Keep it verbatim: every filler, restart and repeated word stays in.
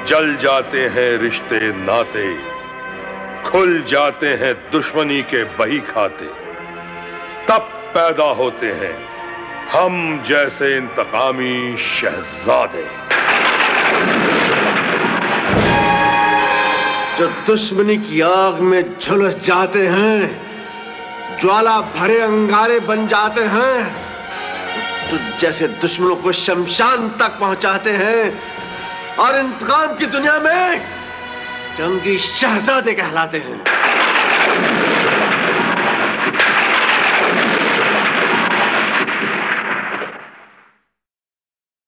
जल जाते हैं रिश्ते नाते, खुल जाते हैं दुश्मनी के बही खाते, तब पैदा होते हैं हम जैसे इंतकामी शहजादे। जो दुश्मनी की आग में झुलस जाते हैं, ज्वाला भरे अंगारे बन जाते हैं, तो जैसे दुश्मनों को शमशान तक पहुंचाते हैं और इंतकाम की दुनिया में जंगी शहजादे कहलाते हैं।